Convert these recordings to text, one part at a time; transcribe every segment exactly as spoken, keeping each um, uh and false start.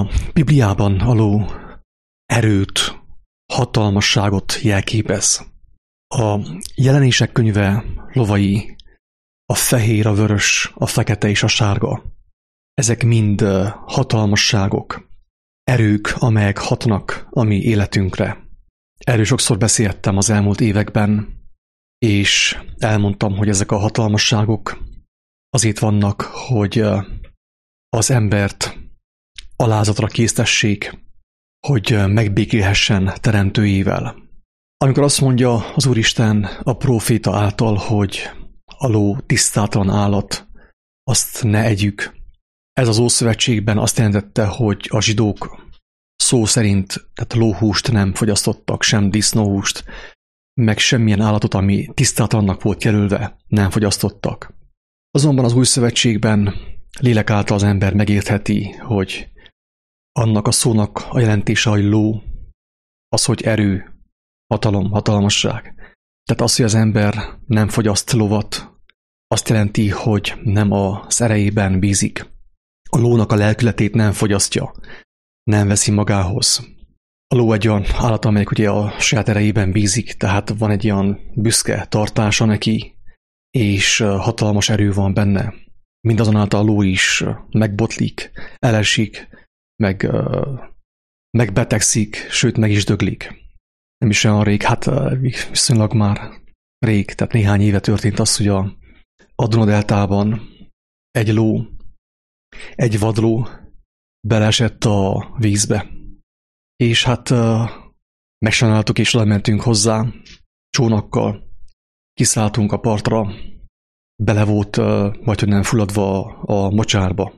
Bibliában a ló erőt, hatalmasságot jelképez. A Jelenések könyve lovai, a fehér, a vörös, a fekete és a sárga. Ezek mind hatalmasságok, erők, amelyek hatnak a mi életünkre. Erről sokszor beszéltem az elmúlt években, és elmondtam, hogy ezek a hatalmasságok azért vannak, hogy az embert alázatra késztessék, hogy megbékélhessen teremtőjével. Amikor azt mondja az Úristen a próféta által, hogy a ló tisztátalan állat, azt ne együk. Ez az Ószövetségben azt jelentette, hogy a zsidók szó szerint, tehát lóhúst nem fogyasztottak, sem disznóhúst, meg semmilyen állatot, ami tisztátalannak volt jelölve, nem fogyasztottak. Azonban az Új Szövetségben lélek által az ember megértheti, hogy annak a szónak a jelentése, hogy ló, az, hogy erő, hatalom, hatalmasság. Tehát az, hogy az ember nem fogyaszt lovat, azt jelenti, hogy nem az erejében bízik. A lónak a lelkületét nem fogyasztja, nem veszi magához. A ló egy olyan állat, amelyik ugye a saját erejében bízik, tehát van egy olyan büszke tartása neki, és hatalmas erő van benne. Mindazonáltal a ló is megbotlik, elesik, meg, megbetegszik, sőt meg is döglik. Nem is olyan rég, hát viszonylag már rég, tehát néhány éve történt az, hogy a, a Duna-deltában egy ló, egy vadló beleesett a vízbe. És hát megsajnáltuk és lementünk hozzá csónakkal, kiszálltunk a partra, bele volt vagy hogy nem fulladva a, a mocsárba,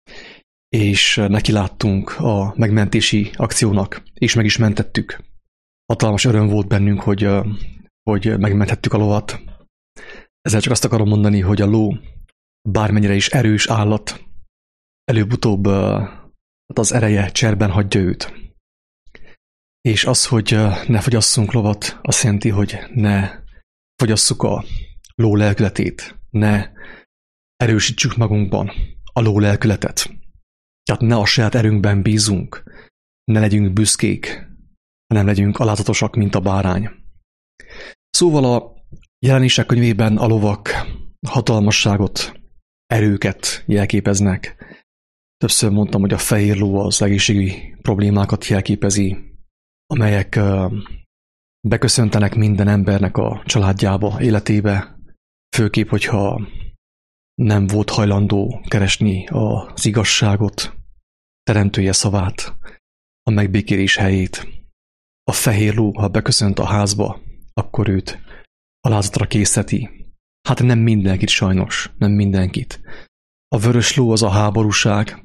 és neki láttunk a megmentési akciónak, és meg is mentettük. Hatalmas öröm volt bennünk, hogy, hogy megmenthettük a lovat. Ezzel csak azt akarom mondani, hogy a ló bármennyire is erős állat, előbb-utóbb az ereje cserben hagyja őt. És az, hogy ne fogyasszunk lovat, azt jelenti, hogy ne fogyasszuk a ló lelkületét, ne erősítsük magunkban a ló lelkületet. Tehát ne a saját erőnkben bízunk, ne legyünk büszkék, hanem legyünk alázatosak, mint a bárány. Szóval a Jelenések könyvében a lovak hatalmasságot, erőket jelképeznek. Többször mondtam, hogy a fehér ló az egészségügyi problémákat jelképezi, amelyek beköszöntenek minden embernek a családjába, életébe, főképp, hogyha nem volt hajlandó keresni az igazságot, teremtője szavát, a megbékélés helyét. A fehér ló, ha beköszönt a házba, akkor őt alázatra készíti. Hát nem mindenkit sajnos, nem mindenkit. A vörös ló az a háborúság,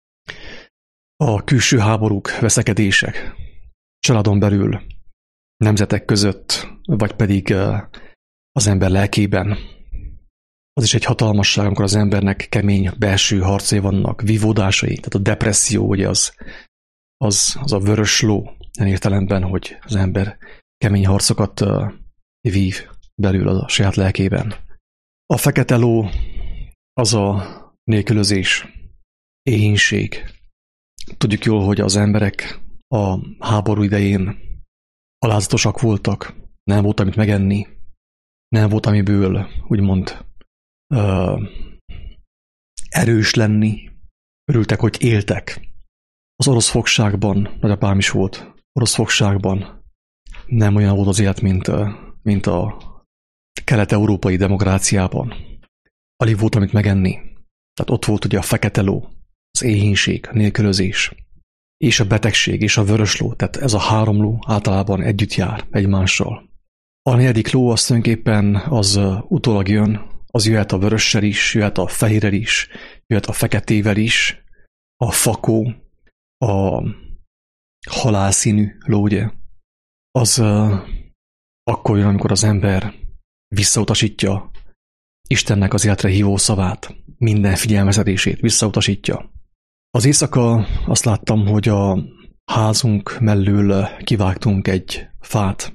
a külső háborúk, veszekedések, családon belül, nemzetek között, vagy pedig az ember lelkében. Az is egy hatalmasság, amikor az embernek kemény belső harcai vannak, vívódásai, tehát a depresszió, ugye az, az, az a vörös ló, ilyen értelemben, hogy az ember kemény harcokat vív belül a saját lelkében. A fekete ló az a nélkülözés, éhínség. Tudjuk jól, hogy az emberek a háború idején alázatosak voltak, nem volt amit megenni, nem volt amiből úgymond uh, erős lenni, örültek, hogy éltek. Az orosz fogságban, nagyapám is volt, orosz fogságban nem olyan volt az élet, mint, mint a kelet-európai demokráciában. Alig volt amit megenni. Tehát ott volt ugye a fekete ló, az éhínség, a nélkülözés, és a betegség, és a vörös ló, tehát ez a három ló általában együtt jár egymással. A negyedik ló az tulajdonképpen az utólag jön, az jöhet a vörössel is, jöhet a fehérrel is, jöhet a feketével is, a fakó, a halálszínű ló, ugye, az uh, akkor jön, amikor az ember visszautasítja Istennek az életre hívó szavát, minden figyelmeztetését visszautasítja. Az éjszaka azt láttam, hogy a házunk mellől kivágtunk egy fát.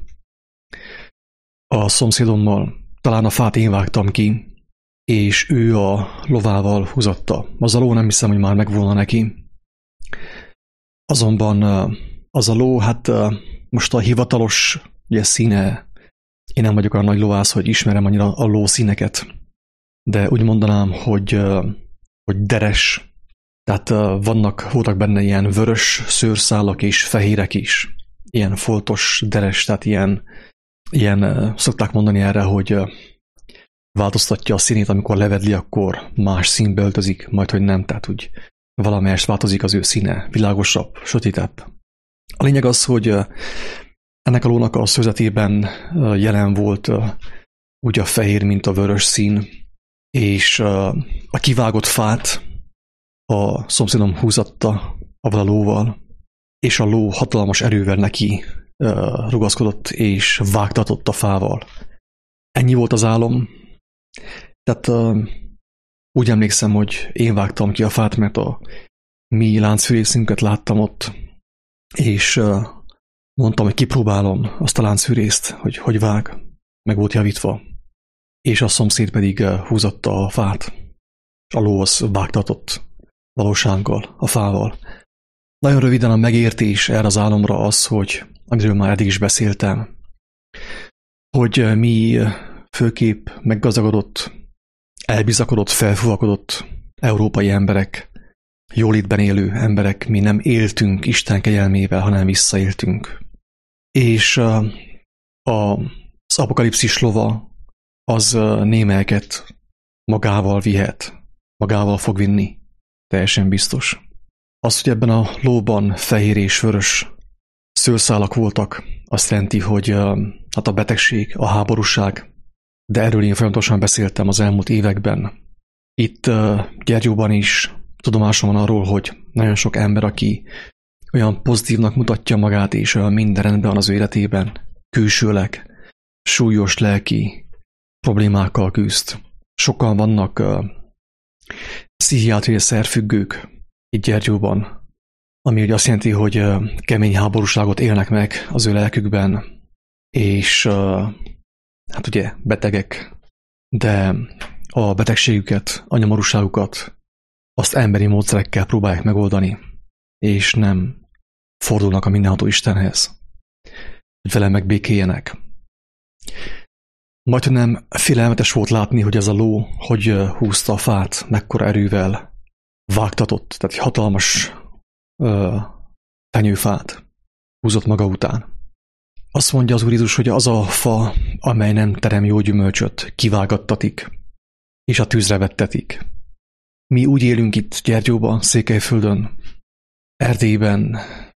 A szomszédommal, talán a fát én vágtam ki, és ő a lovával húzatta. Az a ló nem hiszem, hogy már megvolna neki. Azonban az a ló, hát most a hivatalos ugye, színe, én nem vagyok olyan nagy lovász, hogy ismerem annyira a ló színeket, de úgy mondanám, hogy, hogy deres. Tehát vannak, voltak benne ilyen vörös szőrszálak és fehérek is. Ilyen foltos, deres, tehát ilyen, ilyen szokták mondani erre, hogy változtatja a színét, amikor levedli, akkor más színbe öltözik, majd hogy nem, tehát úgy valamelyest változik az ő színe, világosabb, sötétebb. A lényeg az, hogy ennek a lónak a szőzetében jelen volt úgy a fehér, mint a vörös szín, és a kivágott fát a szomszédom húzatta avval a lóval, és a ló hatalmas erővel neki rugaszkodott, és vágtatott a fával. Ennyi volt az álom. Tehát úgy emlékszem, hogy én vágtam ki a fát, mert a mi láncfűrészünket láttam ott, és mondtam, hogy kipróbálom azt a láncfűrészt, hogy hogy vág, meg volt javítva. És a szomszéd pedig húzatta a fát, és a ló az vágtatott valósággal, a fával. Nagyon röviden a megértés erre az álomra az, hogy, amiről már eddig is beszéltem, hogy mi főképp meggazdagodott, elbizakodott, felfúvakodott európai emberek, jólétben élő emberek, mi nem éltünk Isten kegyelmével, hanem visszaéltünk. És a, az apokalipszis lova az némelket magával vihet, magával fog vinni, teljesen biztos. Az, hogy ebben a lóban fehér és vörös szőrszálak voltak, azt jelenti, hogy hát a betegség, a háborúság, de erről én folyamatosan beszéltem az elmúlt években. Itt Gyergyóban is tudomásom van arról, hogy nagyon sok ember, aki olyan pozitívnak mutatja magát, és olyan minden rendben van az ő életében, külsőleg súlyos lelki problémákkal küzd. Sokan vannak uh, pszichiátriai szerfüggők itt Gyergyóban, ami ugye azt jelenti, hogy uh, kemény háborúságot élnek meg az ő lelkükben, és uh, hát ugye betegek, de a betegségüket, a nyomorúságukat azt emberi módszerekkel próbálják megoldani, és nem fordulnak a mindenható Istenhez, hogy vele megbékéljenek. Majd nem félelmetes volt látni, hogy ez a ló, hogy húzta a fát, mekkora erővel vágtatott, tehát egy hatalmas ö, tenyőfát húzott maga után. Azt mondja az Úr Jézus, hogy az a fa, amely nem terem jó gyümölcsöt, kivágattatik, és a tűzre vettetik. Mi úgy élünk itt Gyergyóban, Székelyföldön, Erdélyben,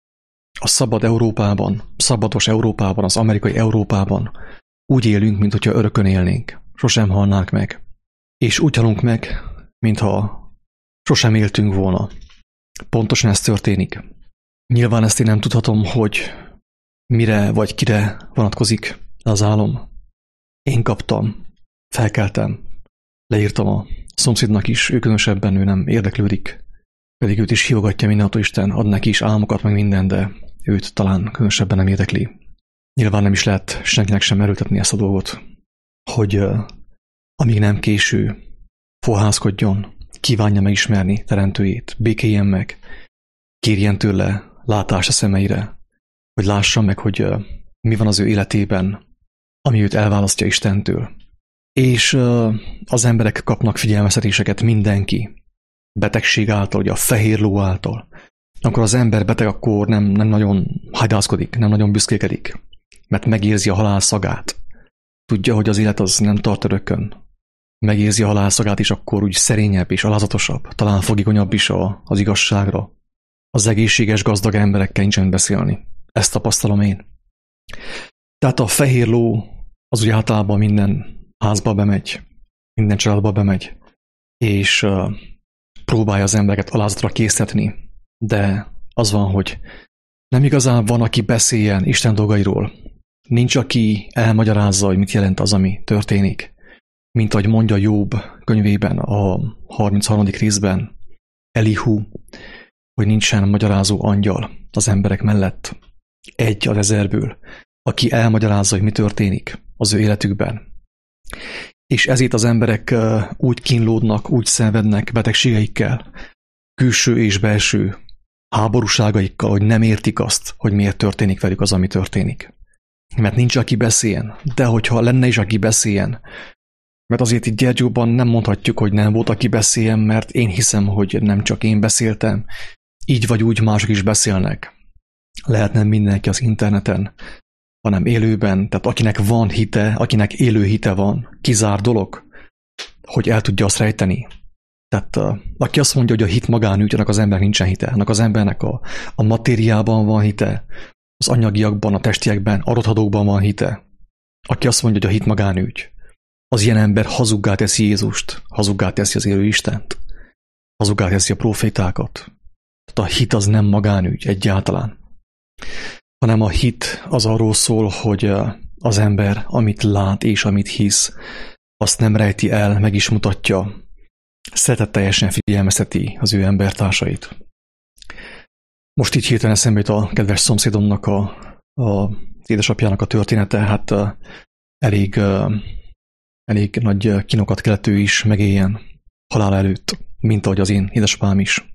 a szabad Európában, szabados Európában, az amerikai Európában úgy élünk, mint hogyha örökön élnénk. Sosem halnánk meg. És úgy halunk meg, mintha sosem éltünk volna. Pontosan ez történik. Nyilván ezt én nem tudhatom, hogy mire vagy kire vonatkozik az álom. Én kaptam, felkeltem, leírtam a szomszédnak is, ő különösebben ő nem érdeklődik, pedig őt is hívogatja mindenható Isten, ad neki is álmokat, meg minden, de őt talán különösebben nem érdekli. Nyilván nem is lehet senkinek sem erőltetni ezt a dolgot, hogy uh, amíg nem késő, fohászkodjon, kívánja megismerni teremtőjét, békéljen meg, kérjen tőle látást a szemeire, hogy lássa meg, hogy uh, mi van az ő életében, ami őt elválasztja Istentől. És uh, az emberek kapnak figyelmeztetéseket, mindenki, betegség által, ugye a fehér ló által. Akkor az ember beteg, akkor nem, nem nagyon hajdázkodik, nem nagyon büszkékedik, mert megérzi a halál szagát. Tudja, hogy az élet az nem tart örökön. Megérzi a halál szagát, és akkor úgy szerényebb és alázatosabb, talán fogékonyabb is a, az igazságra. Az egészséges, gazdag emberekkel nincsen beszélni. Ezt tapasztalom én. Tehát a fehér ló az úgy általában minden házba bemegy, minden családba bemegy, és uh, próbálja az embereket alázatra késztetni. De az van, hogy nem igazán van, aki beszéljen Isten dolgairól. Nincs, aki elmagyarázza, hogy mit jelent az, ami történik. Mint ahogy mondja Jobb könyvében, a harmincharmadik részben, Elihu, hogy nincsen magyarázó angyal az emberek mellett. Egy az ezerből, aki elmagyarázza, hogy mi történik az ő életükben. És ezért az emberek úgy kínlódnak, úgy szenvednek betegségeikkel, külső és belső háborúságaikkal, hogy nem értik azt, hogy miért történik velük az, ami történik. Mert nincs, aki beszéljen. De hogyha lenne is, aki beszéljen, mert azért itt Gyergyóban nem mondhatjuk, hogy nem volt, aki beszéljen, mert én hiszem, hogy nem csak én beszéltem, így vagy úgy mások is beszélnek. Lehet nem mindenki az interneten, hanem élőben, tehát akinek van hite, akinek élő hite van, kizár dolog, hogy el tudja azt rejteni. Tehát uh, aki azt mondja, hogy a hit magánügy, annak az embernek nincsen hite, annak az embernek a, a matériában van hite, az anyagiakban, a testiekben, a rothadókban van hite. Aki azt mondja, hogy a hit magánügy, az ilyen ember hazuggá teszi Jézust, hazuggá teszi az élő Istent, hazuggá teszi a profétákat. Tehát a hit az nem magánügy egyáltalán, hanem a hit az arról szól, hogy az ember, amit lát és amit hisz, azt nem rejti el, meg is mutatja, szeretetteljesen figyelmezteti az ő embertársait. Most így hirtelen eszembe jut a kedves szomszédomnak, a, a édesapjának a története, hát uh, elég, uh, elég nagy kínokat kellett ő is megéljen halál előtt, mint ahogy az én édesapám is.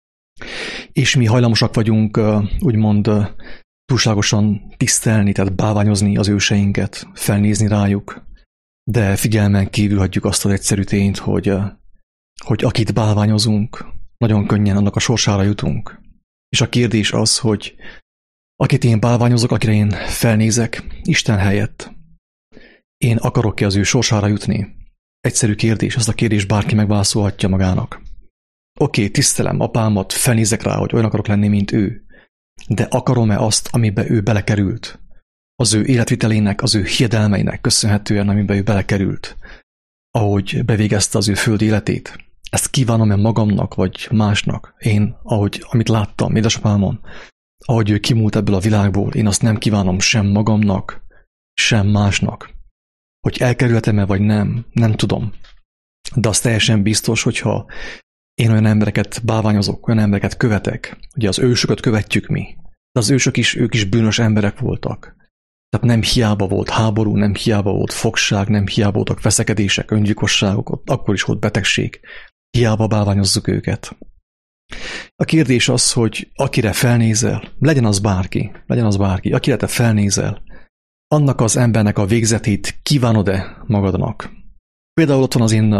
És mi hajlamosak vagyunk uh, úgymond uh, túlságosan tisztelni, tehát bálványozni az őseinket, felnézni rájuk, de figyelmen kívül hagyjuk azt az egyszerű tényt, hogy, uh, hogy akit bálványozunk, nagyon könnyen annak a sorsára jutunk. És a kérdés az, hogy akit én bálványozok, akire én felnézek, Isten helyett, én akarok-e az ő sorsára jutni? Egyszerű kérdés, azt a kérdést bárki megválaszolhatja magának. Oké, okay, tisztelem apámat, felnézek rá, hogy olyan akarok lenni, mint ő, de akarom-e azt, amiben ő belekerült? Az ő életvitelének, az ő hiedelmeinek köszönhetően, amiben ő belekerült, ahogy bevégezte az ő föld életét. Ezt kívánom-e magamnak, vagy másnak? Én, ahogy, amit láttam édesapámon, ahogy ő kimúlt ebből a világból, én azt nem kívánom sem magamnak, sem másnak. Hogy elkerülhetem-e, vagy nem, nem tudom. De az teljesen biztos, hogyha én olyan embereket bálványozok, olyan embereket követek, ugye az ősöket követjük mi, de az ősök is, ők is bűnös emberek voltak. Tehát nem hiába volt háború, nem hiába volt fogság, nem hiába voltak veszekedések, öngyilkosságok, akkor is volt betegség. Hiába bálványozzuk őket. A kérdés az, hogy akire felnézel, legyen az bárki, legyen az bárki, akire te felnézel, annak az embernek a végzetét kívánod-e magadnak? Például ott van az én,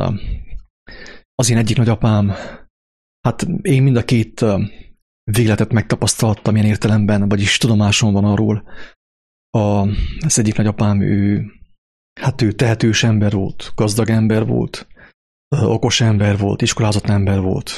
az én egyik nagyapám, hát én mind a két végletet megtapasztaltam ilyen értelemben, vagyis tudomásom van arról. A, az egyik nagyapám, ő, hát ő tehetős ember volt, gazdag ember volt, okos ember volt, iskolázott ember volt,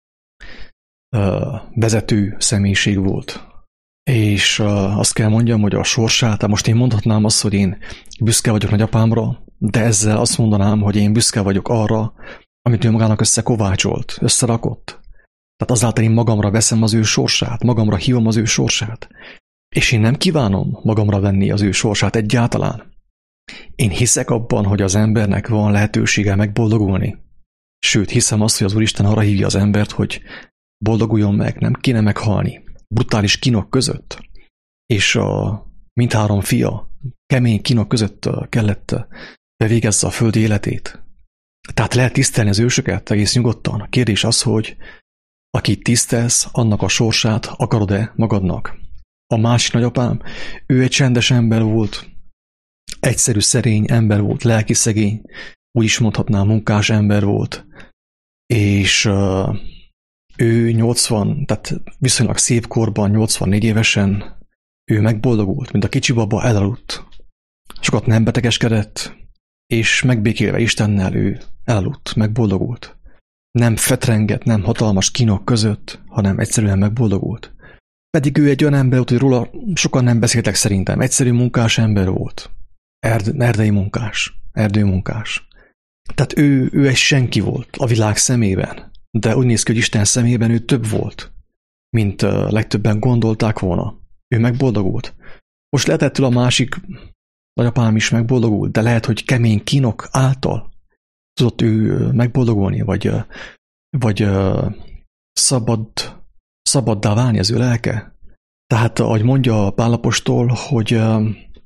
vezető személyiség volt. És azt kell mondjam, hogy a sorsát, most én mondhatnám azt, hogy én büszke vagyok nagyapámra, de ezzel azt mondanám, hogy én büszke vagyok arra, amit ő magának összekovácsolt, összerakott. Tehát azáltal én magamra veszem az ő sorsát, magamra hívom az ő sorsát. És én nem kívánom magamra venni az ő sorsát egyáltalán. Én hiszek abban, hogy az embernek van lehetősége megboldogulni. Sőt, hiszem azt, hogy az Úristen arra hívja az embert, hogy boldoguljon meg, nem kéne meghalni. Brutális kínok között. És a mindhárom fia kemény kínok között kellett bevégezze a földi életét. Tehát lehet tisztelni az ősöket egész nyugodtan. A kérdés az, hogy akit tisztelsz, annak a sorsát akarod-e magadnak? A másik nagyapám, ő egy csendes ember volt, egyszerű, szerény ember volt, lelki szegény, úgy is mondhatnám, munkás ember volt, és uh, ő nyolcvan, tehát viszonylag szép korban, nyolcvannégy évesen, ő megboldogult, mint a kicsi baba, elaludt. Sokat nem betegeskedett, és megbékélve Istennel ő elaludt, megboldogult. Nem fetrengett, nem hatalmas kínok között, hanem egyszerűen megboldogult. Pedig ő egy olyan ember volt, hogy róla sokan nem beszéltek szerintem. Egyszerű munkás ember volt. Erd, erdei munkás. Erdőmunkás. Tehát ő, ő egy senki volt a világ szemében. De úgy néz ki, hogy Isten szemében ő több volt, mint uh, legtöbben gondolták volna. Ő megboldogult. Most lehet ettől a másik nagyapám is megboldogult, de lehet, hogy kemény kínok által tudott ő megboldogulni, vagy, vagy uh, szabad szabaddá válni az ő lelke. Tehát, ahogy mondja Pál apostol, hogy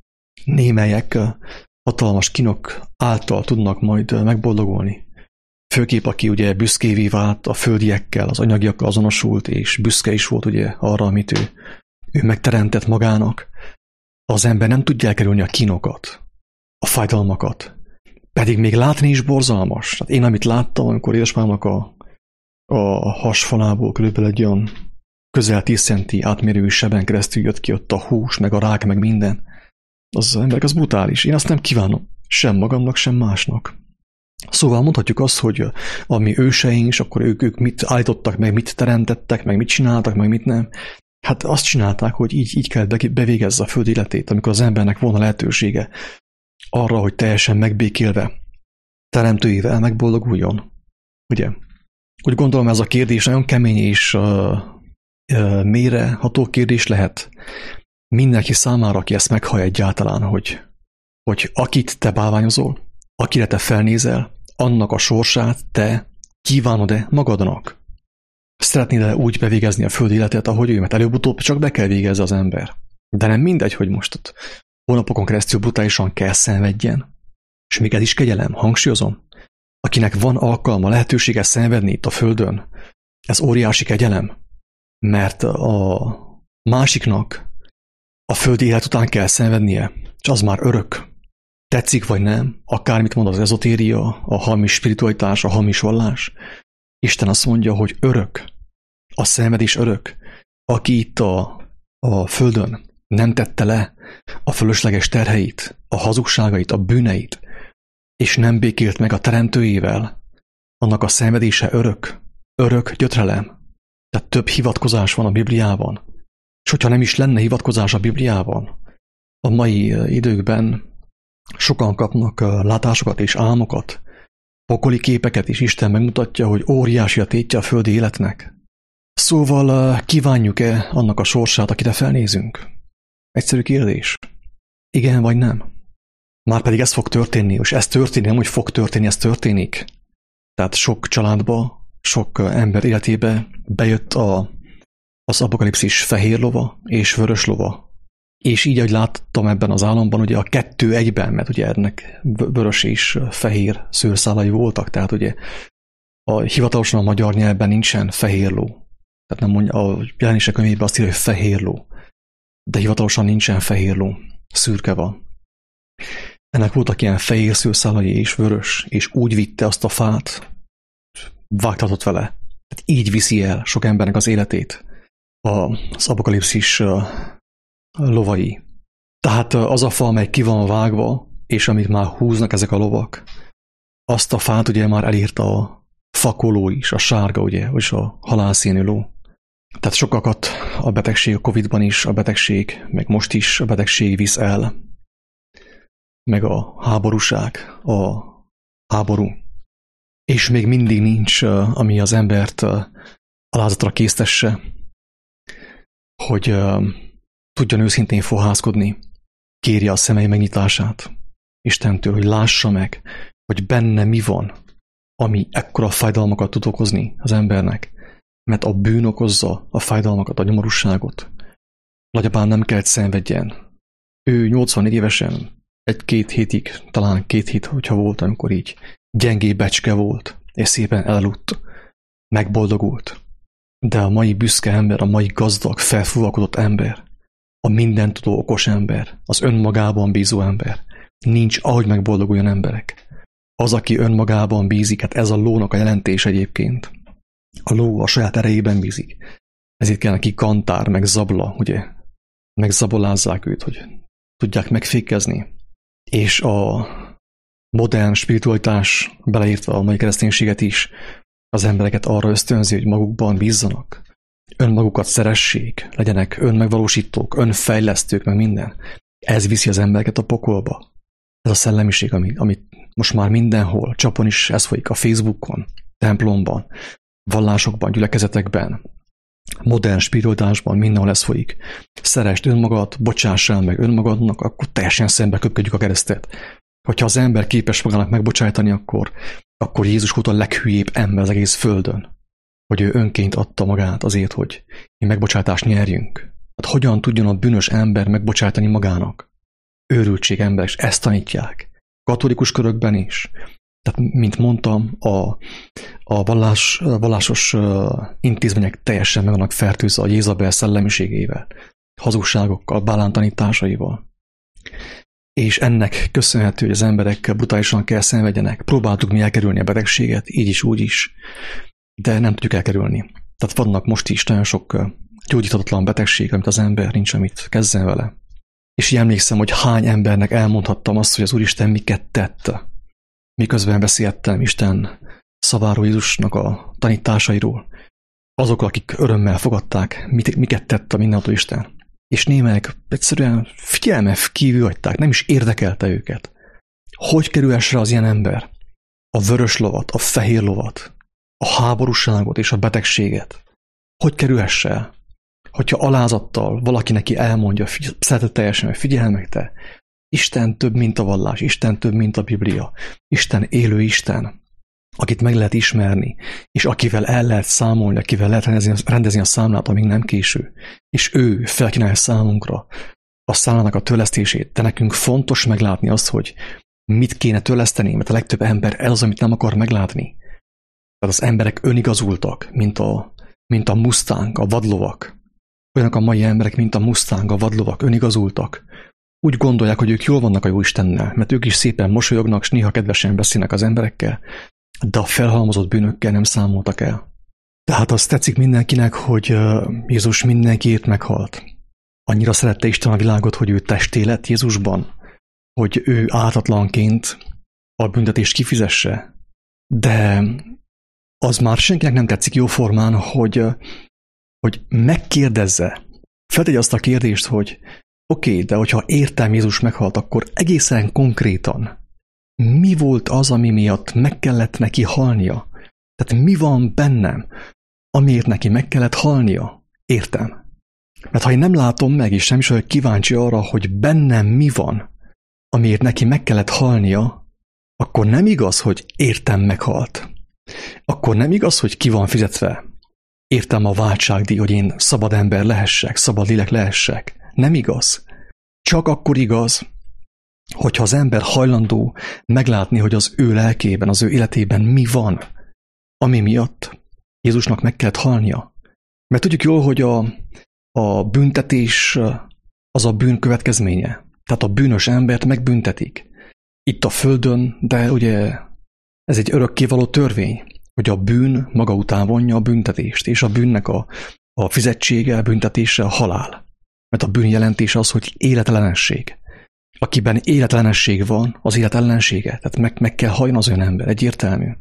némelyek hatalmas kínok által tudnak majd megboldogulni. Főképp, aki ugye büszkévé vált a földiekkel, az anyagiakkal azonosult, és büszke is volt ugye arra, amit ő, ő megteremtett magának. Az ember nem tudja elkerülni a kínokat, a fájdalmakat. Pedig még látni is borzalmas. Hát én, amit láttam, amikor édesapámnak a, a hasfalából körülbelül egy olyan közel tíz centi átmérő seben keresztül jött ki ott a hús, meg a rák, meg minden. Az emberek, az brutális. Én azt nem kívánom sem magamnak, sem másnak. Szóval mondhatjuk azt, hogy a mi őseink, és akkor ők, ők mit állítottak, meg mit teremtettek, meg mit csináltak, meg mit nem. Hát azt csinálták, hogy így, így kell bevégezze a föld életét, amikor az embernek volna lehetősége arra, hogy teljesen megbékélve teremtőjével megboldoguljon. Ugye? Úgy gondolom, ez a kérdés nagyon kemény és uh, uh, mélyreható kérdés lehet mindenki számára, aki ezt meghallja egyáltalán, hogy, hogy akit te bálványozol, akire te felnézel, annak a sorsát te kívánod-e magadnak? Szeretnéd-e úgy bevégezni a föld életet, ahogy ő, mert előbb-utóbb csak be kell végezze az ember. De nem mindegy, hogy most ott hónapokon keresztül brutálisan kell szenvedjen. És még ez is kegyelem, hangsúlyozom. Akinek van alkalma, lehetősége szenvedni itt a földön, ez óriási kegyelem. Mert a másiknak a földi élet után kell szenvednie, és az már örök. Tetszik vagy nem, akármit mond az ezotéria, a hamis spiritualitás, a hamis vallás, Isten azt mondja, hogy örök, a szenvedés örök. Aki itt a, a földön nem tette le a fölösleges terheit, a hazugságait, a bűneit, és nem békélt meg a teremtőjével, annak a szenvedése örök, örök gyötrelem. Tehát több hivatkozás van a Bibliában. És hogyha nem is lenne hivatkozás a Bibliában, a mai időkben sokan kapnak látásokat és álmokat, pokoli képeket, és Isten megmutatja, hogy óriási a tétje a földi életnek. Szóval kívánjuk-e annak a sorsát, akire felnézünk? Egyszerű kérdés. Igen vagy nem? Márpedig ez fog történni, és ez történik, nem hogy fog történni, ez történik. Tehát sok családba, sok ember életébe bejött a, az apokalipszis fehér lova és vörös lova. És így, ahogy láttam ebben az álomban, ugye a kettő egyben, mert ugye ennek vörös és fehér szőrszálai voltak, tehát ugye a, hivatalosan a magyar nyelvben nincsen fehér ló. Tehát nem mondja, a jelenések könyvében azt írja, hogy fehér ló. De hivatalosan nincsen fehér ló, szürke van. Ennek voltak ilyen fehér szőrszálai és vörös, és úgy vitte azt a fát, vágtatott vele. Tehát így viszi el sok embernek az életét az apokalipszis lovai. Tehát az a fa, amely ki van vágva, és amit már húznak ezek a lovak, azt a fát ugye már elírta a fakoló is, a sárga, ugye, vagyis a halálszínű ló. Tehát sokakat a betegség, a Covidban is a betegség, meg most is a betegség visz el, meg a háborúság, a háború. És még mindig nincs, ami az embert alázatra késztesse, hogy tudjon őszintén fohászkodni, kérje a szemei megnyitását Istentől, hogy lássa meg, hogy benne mi van, ami ekkora fájdalmakat tud okozni az embernek, mert a bűn okozza a fájdalmakat, a nyomorúságot. Nagyapám nem kellett szenvedjen. Ő nyolcvannégy évesen, egy-két hétig, talán két hét, hogyha volt, amikor így gyengé becske volt, és szépen elaludt, megboldogult. De a mai büszke ember, a mai gazdag, felfúvalkodott ember, a mindentudó okos ember, az önmagában bízó ember, nincs ahogy megboldoguljon emberek. Az, aki önmagában bízik, hát ez a lónak a jelentés egyébként. A ló a saját erejében bízik. Ezért kell neki kantár, meg zabla, ugye? Megzabolázzák őt, hogy tudják megfékezni. És a modern spiritualitás, beleértve a mai kereszténységet is, az embereket arra ösztönzi, hogy magukban bízzanak. Önmagukat szeressék, legyenek önmegvalósítók, önfejlesztők, meg minden. Ez viszi az embereket a pokolba. Ez a szellemiség, amit, amit most már mindenhol, csapon is ez folyik, a Facebookon, templomban, vallásokban, gyülekezetekben, modern spiritualitásban, mindenhol ez folyik. Szeresd önmagad, bocsássál meg önmagadnak, akkor teljesen szembe köpködjük a keresztet. Hogyha az ember képes magának megbocsájtani, akkor, akkor Jézus volt a leghülyébb ember az egész földön. Hogy ő önként adta magát azért, hogy mi megbocsátást nyerjünk. Hát hogyan tudjon a bűnös ember megbocsájtani magának? Őrültség ember, és ezt tanítják. Katolikus körökben is, Tehát, mint mondtam, a, a vallás, vallásos intézmények teljesen meg vannak fertőzve a Jézabel szellemiségével, hazugságokkal, Bálán tanításaival. És ennek köszönhető, hogy az emberek brutálisan kell szenvedjenek. Próbáltuk mi elkerülni a betegséget, így is, úgy is, de nem tudjuk elkerülni. Tehát vannak most is nagyon sok gyógyíthatatlan betegség, amit az ember nincs, amit kezden vele. És így emlékszem, hogy hány embernek elmondhattam azt, hogy az Úristen miket tett, miközben beszéltem Isten szaváról, Jézusnak a tanításairól. Azok, akik örömmel fogadták, mit, miket tett a mindenható Isten. És némelyek egyszerűen figyelmen kívül hagyták, nem is érdekelte őket. Hogy kerülhesse az ilyen ember a vörös lovat, a fehér lovat, a háborúságot és a betegséget? Hogy kerülhesse el? Hogyha alázattal valaki neki elmondja szeretetteljesen, hogy figyelj meg te, Isten több, mint a vallás, Isten több, mint a Biblia, Isten élő Isten, akit meg lehet ismerni, és akivel el lehet számolni, akivel lehet rendezni, rendezni a számlát, amíg nem késő, és ő felkínálja számunkra a számlának a törlesztését, de nekünk fontos meglátni azt, hogy mit kéne törleszteni, mert a legtöbb ember ez az, amit nem akar meglátni. Tehát az emberek önigazultak, mint a, mint a mustang, a vadlovak. Olyanok a mai emberek, mint a mustang, a vadlovak, önigazultak. Úgy gondolják, hogy ők jól vannak a Jóistennel, mert ők is szépen mosolyognak, és néha kedvesen beszélnek az emberekkel, de a felhalmozott bűnökkel nem számoltak el. Tehát azt tetszik mindenkinek, hogy Jézus mindenkiért meghalt. Annyira szerette Isten a világot, hogy ő testé lett Jézusban, hogy ő ártatlanként a büntetést kifizesse. De az már senkinek nem tetszik jóformán, hogy, hogy megkérdezze, feltegye azt a kérdést, hogy oké, okay, de hogyha értem Jézus meghalt, akkor egészen konkrétan mi volt az, ami miatt meg kellett neki halnia? Tehát mi van bennem, amiért neki meg kellett halnia? Értem. Mert ha én nem látom meg, és nem is vagyok kíváncsi arra, hogy bennem mi van, amiért neki meg kellett halnia, akkor nem igaz, hogy értem meghalt. Akkor nem igaz, hogy ki van fizetve. Értem a váltságdíj, hogy én szabad ember lehessek, szabad lélek lehessek. Nem igaz. Csak akkor igaz, hogyha az ember hajlandó meglátni, hogy az ő lelkében, az ő életében mi van, ami miatt Jézusnak meg kellett halnia. Mert tudjuk jól, hogy a, a büntetés az a bűn következménye. Tehát a bűnös embert megbüntetik. Itt a földön, de ugye ez egy örökkévaló törvény, hogy a bűn maga után vonja a büntetést, és a bűnnek a, a fizetsége, a büntetése a halál. Mert a bűn jelentése az, hogy életellenesség. Akiben életellenesség van, az élet ellensége. Tehát meg, meg kell halljon az olyan ember, egyértelmű.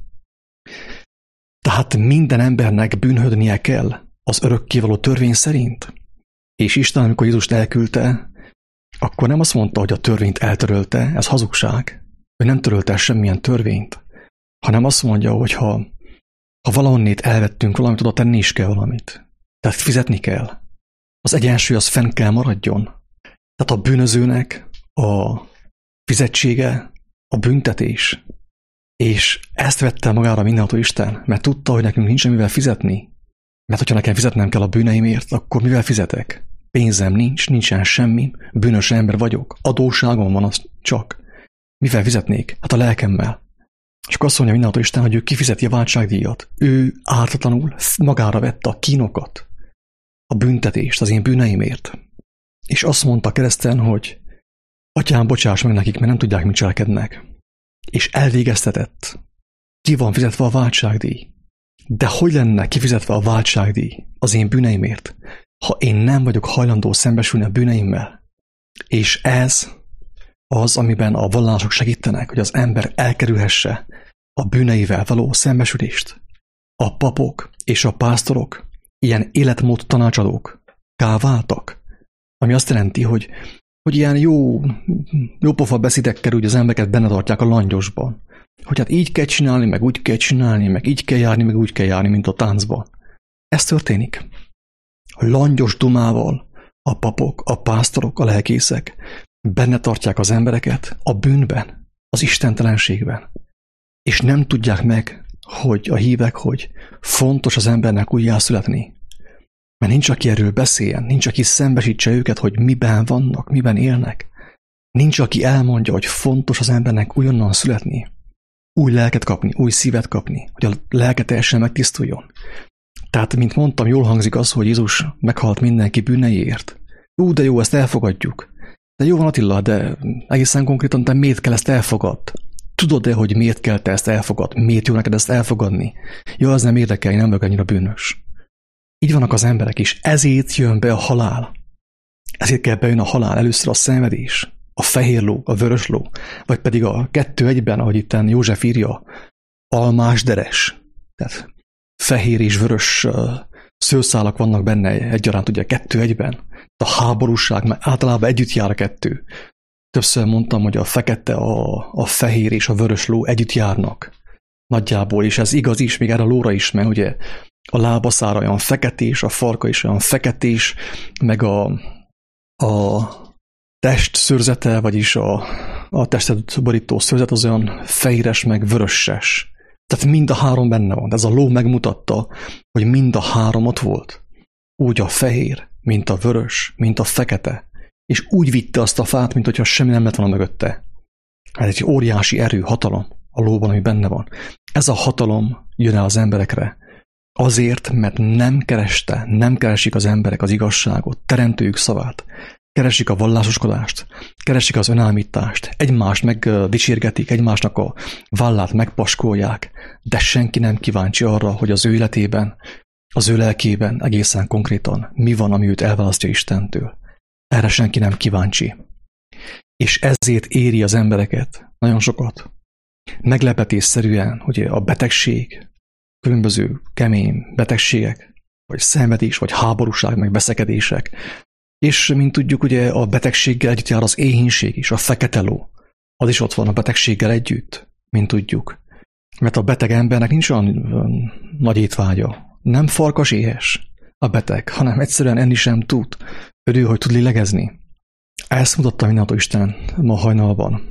Tehát minden embernek bűnhődnie kell az örökkévaló törvény szerint. És Isten, amikor Jézust elküldte, akkor nem azt mondta, hogy a törvényt eltörölte, ez hazugság. Ő nem törölte semmilyen törvényt, hanem azt mondja, hogy ha, ha valahonnét elvettünk valamit, oda tenni is kell valamit. Tehát fizetni kell. Az egyensúly az fenn kell maradjon. Tehát a bűnözőnek a fizetsége a büntetés. És ezt vette magára mindenható Isten, mert tudta, hogy nekünk nincs mivel fizetni. Mert hogyha nekem fizetnem kell a bűneimért, akkor mivel fizetek? Pénzem nincs, nincsen semmi, bűnös ember vagyok, adósságom van az csak. Mivel fizetnék? Hát a lelkemmel. És akkor azt mondja mindenható Isten, hogy ő kifizeti a váltságdíjat. Ő ártatlanul magára vette a kínokat, a büntetést az én bűneimért. És azt mondta kereszten, hogy Atyám, bocsáss meg nekik, mert nem tudják, mit cselekednek. És elvégeztetett. Ki van fizetve a váltságdíj? De hogy lenne kifizetve a váltságdíj az én bűneimért, ha én nem vagyok hajlandó szembesülni a bűneimmel? És ez az, amiben a vallások segítenek, hogy az ember elkerülhesse a bűneivel való szembesülést. A papok és a pásztorok ilyen életmód tanácsadók váltak, ami azt jelenti, hogy, hogy ilyen jó, jó pofa beszédekkel úgy az embereket benne tartják a langyosban. Hogy hát így kell csinálni, meg úgy kell csinálni, meg így kell járni, meg úgy kell járni, mint a táncban. Ez történik. A langyos dumával a papok, a pásztorok, a lelkészek benne tartják az embereket a bűnben, az istentelenségben. És nem tudják meg, hogy a hívek, hogy fontos az embernek újjászületni. Mert nincs, aki erről beszéljen, nincs, aki szembesítse őket, hogy miben vannak, miben élnek. Nincs, aki elmondja, hogy fontos az embernek újonnan születni. új lelket kapni, új szívet kapni, hogy a lelke teljesen megtisztuljon. Tehát, mint mondtam, jól hangzik az, hogy Jézus meghalt mindenki bűneiért. Ú, de jó, ezt elfogadjuk. De jó van, Attila, de egészen konkrétan te miért kell ezt elfogadd? Tudod-e, hogy miért kell te ezt elfogad? Miért jó neked ezt elfogadni? Jó, az nem érdekel, én nem vagyok annyira bűnös. Így vannak az emberek is. Ezért jön be a halál. Ezért kell bejön a halál. Először a szenvedés, a fehér ló, a vörös ló, vagy pedig a kettő egyben, ahogy itt József írja, almás deres. Tehát fehér és vörös szőrszálak vannak benne egyaránt, ugye kettő egyben. A háborúság, mert általában együtt jár a kettő. Többször mondtam, hogy a fekete, a, a fehér és a vörös ló együtt járnak. Nagyjából, és ez igaz is, még erre a lóra is, mert ugye a lábaszára olyan feketés, a farka is olyan feketés, meg a, a test szőrzete, vagyis a, a testet borító szőrzet az olyan fehéres, meg vöröses. Tehát mind a három benne van. Ez a ló megmutatta, hogy mind a három ott volt. Úgy a fehér, mint a vörös, mint a fekete. És úgy vitte azt a fát, mint hogyha semmi nem lett volna mögötte. Ez egy óriási erő, hatalom a lóban, ami benne van. Ez a hatalom jön el az emberekre. Azért, mert nem kereste, nem keresik az emberek az igazságot, teremtőjük szavát. Keresik a vallásoskodást, keresik az önállítást, egymást megdicsérgetik, egymásnak a vállát megpaskolják, de senki nem kíváncsi arra, hogy az ő életében, az ő lelkében egészen konkrétan mi van, ami őt elválasztja Istentől. Erre senki nem kíváncsi. És ezért éri az embereket nagyon sokat. Meglepetésszerűen, hogy a betegség, különböző kemény betegségek, vagy szenvedés, vagy háborúság, meg veszekedések. És, mint tudjuk, ugye a betegséggel együtt jár az éhínség is, a fekete ló. Az is ott van a betegséggel együtt, mint tudjuk. Mert a beteg embernek nincs olyan, olyan nagy étvágya. Nem farkas éhes a beteg, hanem egyszerűen enni sem tud. Örül, hogy tud lélegezni. Ezt mutatta mindentől Isten ma hajnalban.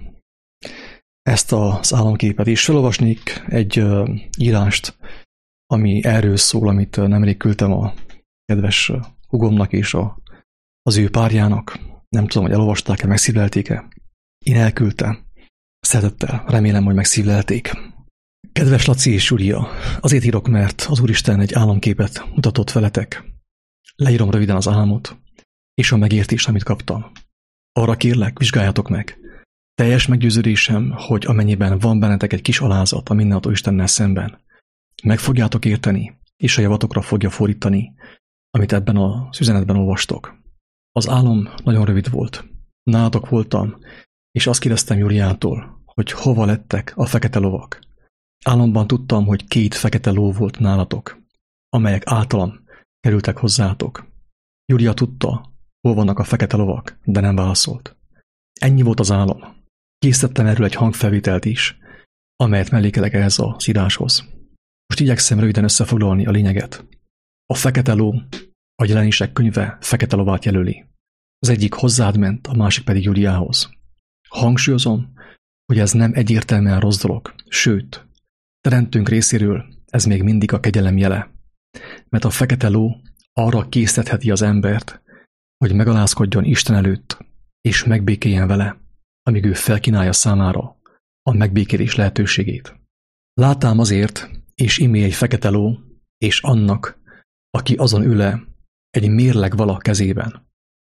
Ezt az álomképet is. Felolvasnék egy uh, írást, ami erről szól, amit uh, nemrég küldtem a kedves uh, hugomnak és a, az ő párjának. Nem tudom, hogy elolvasták-e, megszívlelték-e. Én elküldtem. Szeretettel. Remélem, hogy megszívlelték. Kedves Laci és Júlia, azért írok, mert az Úristen egy álomképet mutatott veletek. Leírom röviden az álmot, és a megértést, amit kaptam. Arra kérlek, vizsgáljátok meg. Teljes meggyőződésem, hogy amennyiben van bennetek egy kis alázat a mindenható Istennel szemben, meg fogjátok érteni, és a javatokra fogja fordítani, amit ebben az üzenetben olvastok. Az álom nagyon rövid volt. Nálatok voltam, és azt kérdeztem Júliától, hogy hova lettek a fekete lovak. Álomban tudtam, hogy két fekete ló volt nálatok, amelyek általam kerültek hozzátok. Júlia tudta, hol vannak a fekete lovak, de nem válaszolt. Ennyi volt az álom. Készítettem erről egy hangfelvételt is, amelyet mellékelek ehhez az íráshoz. Most igyekszem röviden összefoglalni a lényeget. A fekete ló, a Jelenések könyve fekete lovát jelöli. Az egyik hozzád ment, a másik pedig Júliához. Hangsúlyozom, hogy ez nem egyértelműen rossz dolog, sőt, teremtőnk részéről ez még mindig a kegyelem jele. Mert a fekete ló arra késztetheti az embert, hogy megalázkodjon Isten előtt, és megbékéljen vele, amíg ő felkínálja számára a megbékélés lehetőségét. Látám azért, és imé egy fekete ló, és annak, aki azon ül-e, egy mérleg vala kezében,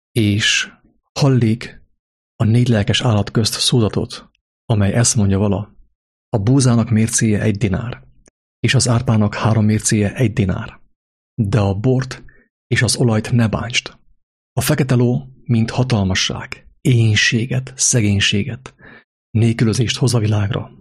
és hallik a négy lelkes állat közt szózatot, amely ezt mondja vala, a búzának mércéje egy dinár, és az árpának három mércéje egy dinár, de a bort és az olajt ne bántsd. A fekete ló, mint hatalmasság, éhínséget, szegénységet, nélkülözést hoz a világra.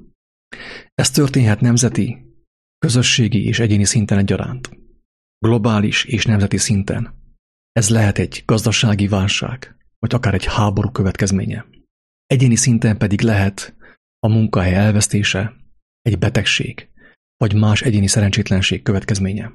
Ez történhet nemzeti, közösségi és egyéni szinten egyaránt. Globális és nemzeti szinten. Ez lehet egy gazdasági válság, vagy akár egy háború következménye. Egyéni szinten pedig lehet a munkahely elvesztése, egy betegség, vagy más egyéni szerencsétlenség következménye.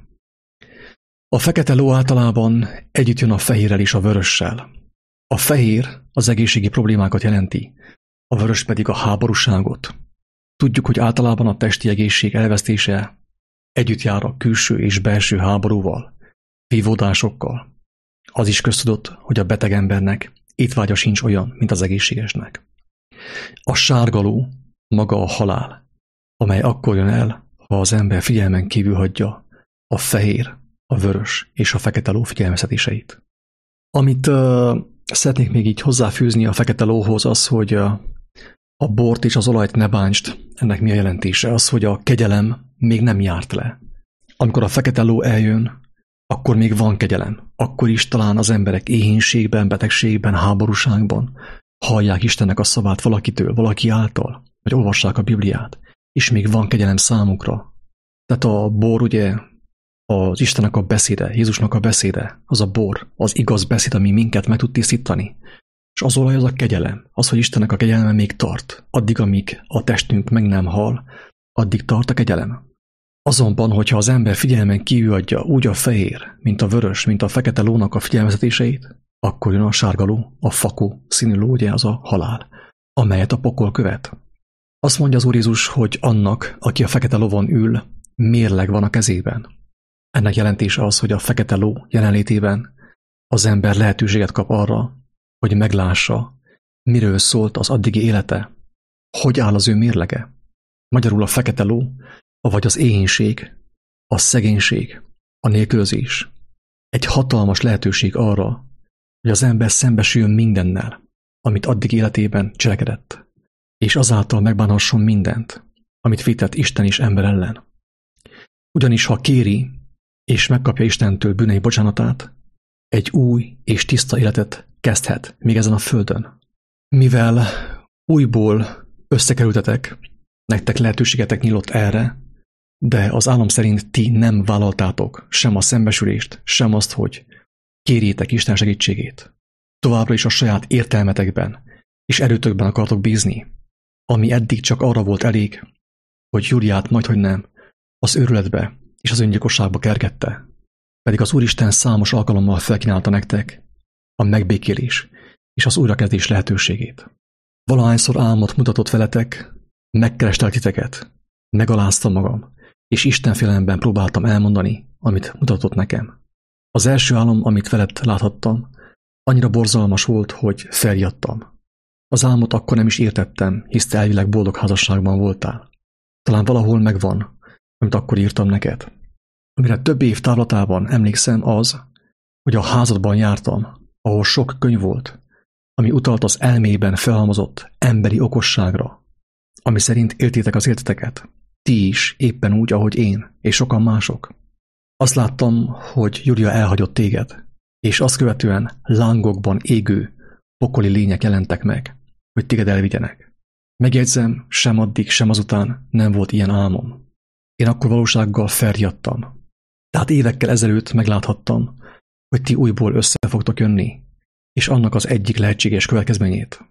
A fekete ló általában együtt jön a fehérrel és a vörössel. A fehér az egészségi problémákat jelenti, a vörös pedig a háborúságot. Tudjuk, hogy általában a testi egészség elvesztése együtt jár a külső és belső háborúval, vívódásokkal. Az is köztudott, hogy a beteg embernek étvágya sincs olyan, mint az egészségesnek. A sárga ló maga a halál, amely akkor jön el, ha az ember figyelmen kívül hagyja a fehér, a vörös és a fekete ló figyelmeztetéseit. Amit uh, szeretnék még így hozzáfűzni a fekete lóhoz, az, hogy uh, a bort és az olajt ne bántsd. Ennek mi a jelentése? Az, hogy a kegyelem még nem járt le. Amikor a fekete ló eljön, akkor még van kegyelem. Akkor is talán az emberek éhínségben, betegségben, háborúságban hallják Istennek a szavát valakitől, valaki által, vagy olvassák a Bibliát, és még van kegyelem számukra. Tehát a bor ugye az Istennek a beszéde, Jézusnak a beszéde, az a bor, az igaz beszéd, ami minket meg tud tisztítani. És az olaj az a kegyelem, az, hogy Istennek a kegyelme még tart. Addig, amíg a testünk meg nem hal, addig tart a kegyelem. Azonban, hogyha az ember figyelmen kívül adja úgy a fehér, mint a vörös, mint a fekete lónak a figyelmeztetéseit, akkor jön a sárga ló, a fakó színű ló, ugye az a halál, amelyet a pokol követ. Azt mondja az Úr Jézus, hogy annak, aki a fekete lovon ül, mérleg van a kezében. Ennek jelentése az, hogy a fekete ló jelenlétében az ember lehetőséget kap arra, hogy meglássa, miről szólt az addigi élete, hogy áll az ő mérlege. Magyarul a fekete ló, vagy az éhínség, a szegénység, a nélkülözés. Egy hatalmas lehetőség arra, hogy az ember szembesüljön mindennel, amit addig életében cselekedett, és azáltal megbánhasson mindent, amit vétett Isten és ember ellen. Ugyanis ha kéri, és megkapja Istentől bűnei bocsánatát, egy új és tiszta életet kezdhet még ezen a földön. Mivel újból összekerültetek, nektek lehetőségetek nyílt erre, de az álom szerint ti nem vállaltátok sem a szembesülést, sem azt, hogy kérjétek Isten segítségét. Továbbra is a saját értelmetekben és erőtökben akartok bízni, ami eddig csak arra volt elég, hogy Júliát majdhogy nem az őrületbe és az öngyilkosságba kergette, pedig az Úristen számos alkalommal felkínálta nektek a megbékélés és az újrakezdés lehetőségét. Valahányszor álmot mutatott veletek, megkerestelek titeket, megaláztam magam, és Isten félelemben próbáltam elmondani, amit mutatott nekem. Az első álom, amit veled láthattam, annyira borzalmas volt, hogy feljadtam. Az álmot akkor nem is értettem, hisz te elvileg boldog házasságban voltál. Talán valahol megvan, amit akkor írtam neked. Amire több év távlatában emlékszem az, hogy a házadban jártam, ahol sok könyv volt, ami utalt az elmében felhalmozott emberi okosságra, ami szerint éltétek az életeteket, ti is éppen úgy, ahogy én, és sokan mások. Azt láttam, hogy Júlia elhagyott téged, és azt követően lángokban égő, pokoli lények jelentek meg, hogy téged elvigyenek. Megjegyzem, sem addig, sem azután nem volt ilyen álmom. Én akkor valósággal felriadtam. Tehát évekkel ezelőtt megláthattam, hogy ti újból össze fogtok jönni, és annak az egyik lehetséges következményét.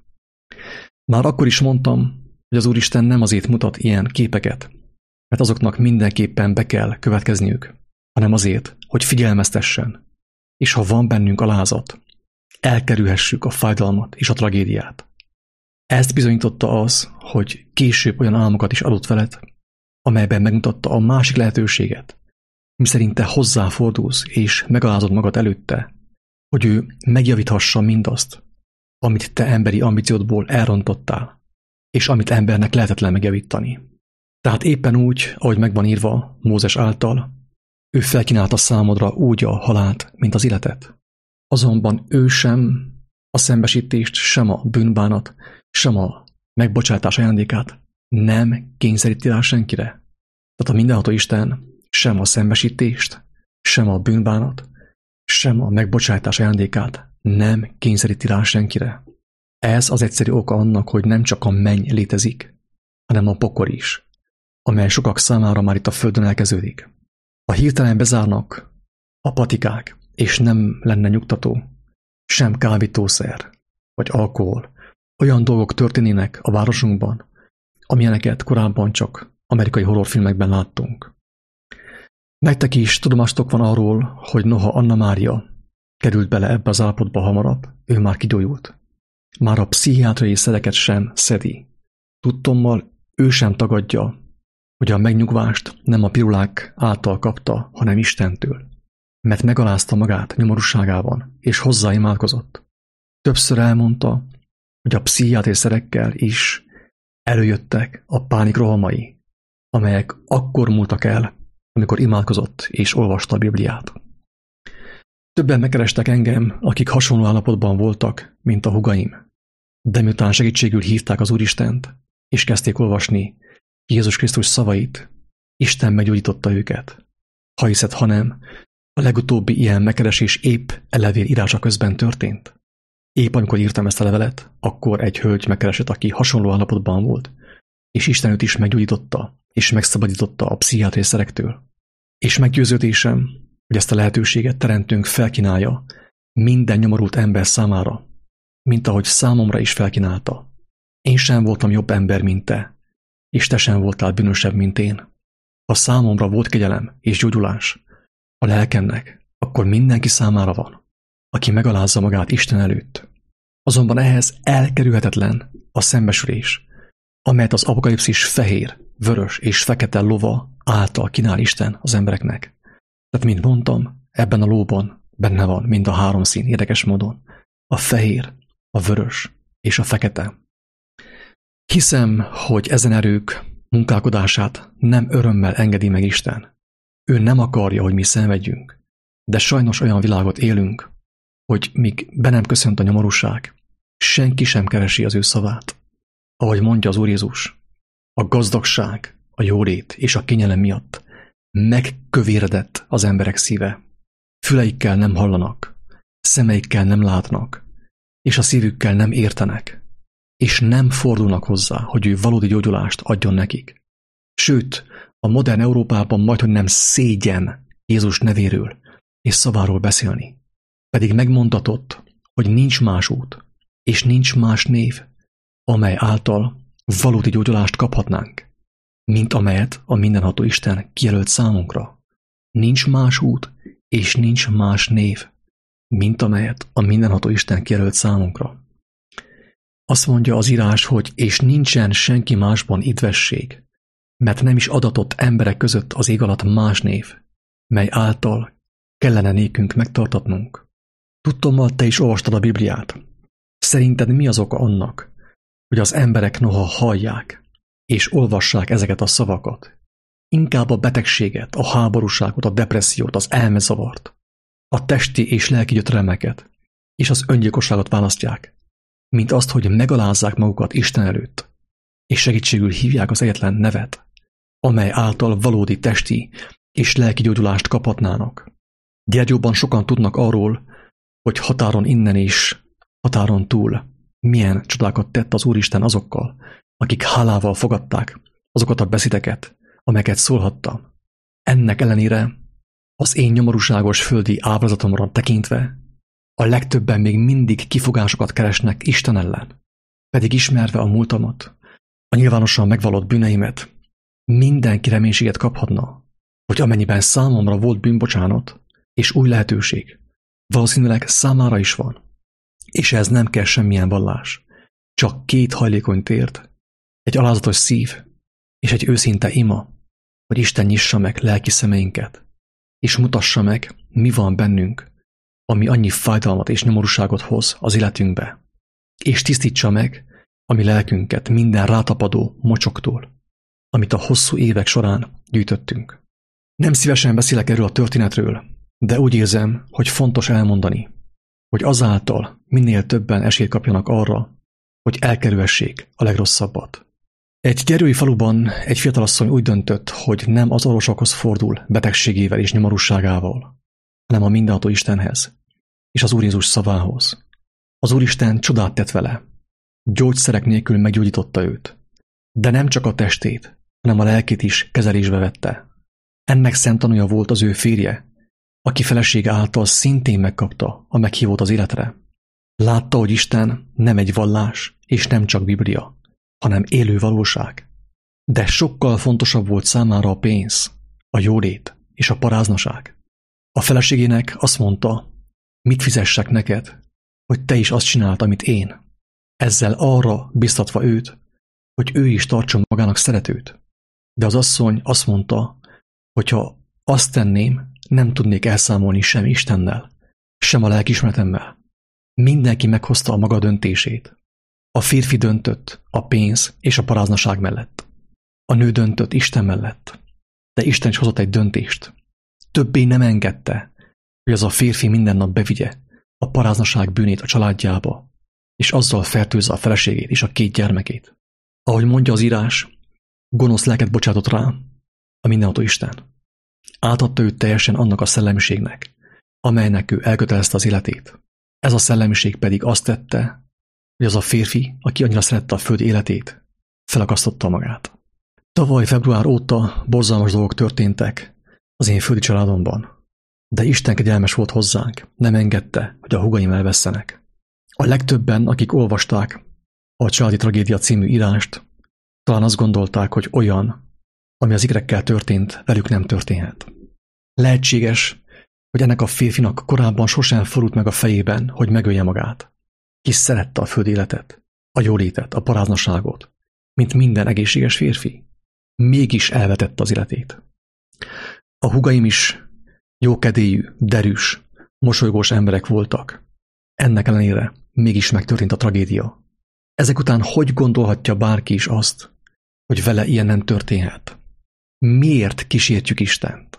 Már akkor is mondtam, hogy az Úristen nem azért mutat ilyen képeket, mert azoknak mindenképpen be kell következniük, hanem azért, hogy figyelmeztessen, és ha van bennünk alázat, elkerülhessük a fájdalmat és a tragédiát. Ezt bizonyította az, hogy később olyan álmokat is adott veled, amelyben megmutatta a másik lehetőséget, miszerint te hozzáfordulsz és megalázod magad előtte, hogy ő megjavíthassa mindazt, amit te emberi ambíciódból elrontottál, és amit embernek lehetetlen megjavítani. Tehát éppen úgy, ahogy megvan írva Mózes által, ő felkínálta számodra úgy a halált, mint az életet. Azonban ő sem a szembesítést, sem a bűnbánat, sem a megbocsátás ajándékát nem kényszeríti rá senkire. Tehát a mindenható Isten sem a szembesítést, sem a bűnbánat, sem a megbocsátás ajándékát nem kényszeríti rá senkire. Ez az egyszerű oka annak, hogy nem csak a menny létezik, hanem a pokol is, amely sokak számára már itt a földön elkezdődik. Ha hirtelen bezárnak a patikák, és nem lenne nyugtató, sem kábítószer, vagy alkohol, olyan dolgok történnének a városunkban, amilyeneket korábban csak amerikai horrorfilmekben láttunk. Nektek is tudomástok van arról, hogy noha Anna Mária került bele ebbe az állapotba hamarabb, ő már kigyógyult. Már a pszichiátriai szereket sem szedi. Tudtommal ő sem tagadja, hogy a megnyugvást nem a pirulák által kapta, hanem Istentől, mert megalázta magát nyomorúságában, és hozzáimádkozott. Többször elmondta, hogy a pszichiátriai szerekkel is előjöttek a pánik rohamai, amelyek akkor múltak el, amikor imádkozott és olvasta a Bibliát. Többen megkerestek engem, akik hasonló állapotban voltak, mint a húgaim. De miután segítségül hívták az Úristent, és kezdték olvasni Jézus Krisztus szavait, Isten meggyógyította őket. Ha hiszed, ha nem, a legutóbbi ilyen megkeresés épp e levél írása közben történt. Épp amikor írtam ezt a levelet, akkor egy hölgy megkeresett, aki hasonló állapotban volt, és Isten őt is meggyógyította, és megszabadította a pszichiátriai szerektől. És meggyőződésem, hogy ezt a lehetőséget teremtőnk felkínálja minden nyomorult ember számára, mint ahogy számomra is felkínálta. Én sem voltam jobb ember, mint te, és te sem voltál bűnösebb, mint én. Ha számomra volt kegyelem és gyógyulás a lelkemnek, akkor mindenki számára van, aki megalázza magát Isten előtt. Azonban ehhez elkerülhetetlen a szembesülés, amelyet az apokalipszis fehér, vörös és fekete lova által kínál Isten az embereknek. Tehát, mint mondtam, ebben a lóban benne van mind a három szín érdekes módon. A fehér, a vörös és a fekete. Hiszem, hogy ezen erők munkálkodását nem örömmel engedi meg Isten. Ő nem akarja, hogy mi szenvedjünk, de sajnos olyan világot élünk, hogy míg be nem köszönt a nyomorúság, senki sem keresi az ő szavát. Ahogy mondja az Úr Jézus, a gazdagság, a jólét és a kényelem miatt megkövéredett az emberek szíve. Füleikkel nem hallanak, szemeikkel nem látnak, és a szívükkel nem értenek, és nem fordulnak hozzá, hogy ő valódi gyógyulást adjon nekik. Sőt, a modern Európában majdhogy nem szégyen Jézus nevéről és szaváról beszélni. Pedig megmondatott, hogy nincs más út, és nincs más név, amely által valódi gyógyulást kaphatnánk, mint amelyet a mindenható Isten kijelölt számunkra. Nincs más út, és nincs más név, mint amelyet a mindenható Isten kijelölt számunkra. Azt mondja az írás, hogy és nincsen senki másban idvesség, mert nem is adatott emberek között az ég alatt más név, mely által kellene nékünk megtartatnunk. Tudtommal te is olvastad a Bibliát. Szerinted mi az oka annak, hogy az emberek noha hallják és olvassák ezeket a szavakat, inkább a betegséget, a háborúságot, a depressziót, az elmezavart, a testi és lelki gyötrelmeket és az öngyilkosságot választják, mint azt, hogy megalázzák magukat Isten előtt, és segítségül hívják az egyetlen nevet, amely által valódi testi és lelki gyógyulást kaphatnának. Gyergyóban sokan tudnak arról, hogy határon innen és határon túl milyen csodákat tett az Úristen azokkal, akik hálával fogadták azokat a beszédeket, amelyeket szólhattam. Ennek ellenére az én nyomorúságos földi ábrázatomra tekintve a legtöbben még mindig kifogásokat keresnek Isten ellen, pedig ismerve a múltamat, a nyilvánosan megvallott bűneimet, mindenki reménységet kaphatna, hogy amennyiben számomra volt bűnbocsánat és új lehetőség, valószínűleg számára is van, és ehhez nem kell semmilyen vallás, csak két hajlékony tért, egy alázatos szív és egy őszinte ima, hogy Isten nyissa meg lelki szemeinket, és mutassa meg, mi van bennünk, ami annyi fájdalmat és nyomorúságot hoz az életünkbe, és tisztítsa meg a mi lelkünket minden rátapadó mocsoktól, amit a hosszú évek során gyűjtöttünk. Nem szívesen beszélek erről a történetről, de úgy érzem, hogy fontos elmondani, hogy azáltal minél többen esélyt kapjanak arra, hogy elkerülhessék a legrosszabbat. Egy gyerői faluban egy fiatalasszony úgy döntött, hogy nem az orvosokhoz fordul betegségével és nyomorúságával, hanem a mindenható Istenhez és az Úr Jézus szavához. Az Úristen csodát tett vele, gyógyszerek nélkül meggyógyította őt, de nem csak a testét, hanem a lelkét is kezelésbe vette. Ennek szemtanúja volt az ő férje, aki felesége által szintén megkapta a meghívót az életre. Látta, hogy Isten nem egy vallás, és nem csak Biblia, hanem élő valóság. De sokkal fontosabb volt számára a pénz, a jólét és a paráznaság. A feleségének azt mondta, mit fizessek neked, hogy te is azt csináld, amit én. Ezzel arra biztatva őt, hogy ő is tartson magának szeretőt. De az asszony azt mondta, hogyha azt tenném, nem tudnék elszámolni sem Istennel, sem a lelkiismeretemmel. Mindenki meghozta a maga döntését. A férfi döntött a pénz és a paráznaság mellett. A nő döntött Isten mellett, de Isten is hozott egy döntést. Többé nem engedte, hogy az a férfi minden nap bevigye a paráznaság bűnét a családjába, és azzal fertőzze a feleségét és a két gyermekét. Ahogy mondja az írás, gonosz lelket bocsátott rá a mindenható Isten. Átadta őt teljesen annak a szellemiségnek, amelynek ő elkötelezte az életét. Ez a szellemiség pedig azt tette, hogy az a férfi, aki annyira szerette a föld életét, felakasztotta magát. Tavaly február óta borzalmas dolgok történtek az én földi családomban, de Isten kegyelmes volt hozzánk, nem engedte, hogy a húgaim elvesszenek. A legtöbben, akik olvasták a Családi Tragédia című írást, talán azt gondolták, hogy olyan, ami az ikrekkel történt, velük nem történhet. Lehetséges, hogy ennek a férfinak korábban sosem fordult meg a fejében, hogy megölje magát. Ki szerette a föld életet, a jólétet, a paráznaságot, mint minden egészséges férfi. Mégis elvetette az életét. A húgaim is jókedélyű, derűs, mosolygós emberek voltak. Ennek ellenére mégis megtörtént a tragédia. Ezek után hogy gondolhatja bárki is azt, hogy vele ilyen nem történhet? Miért kísértjük Istent?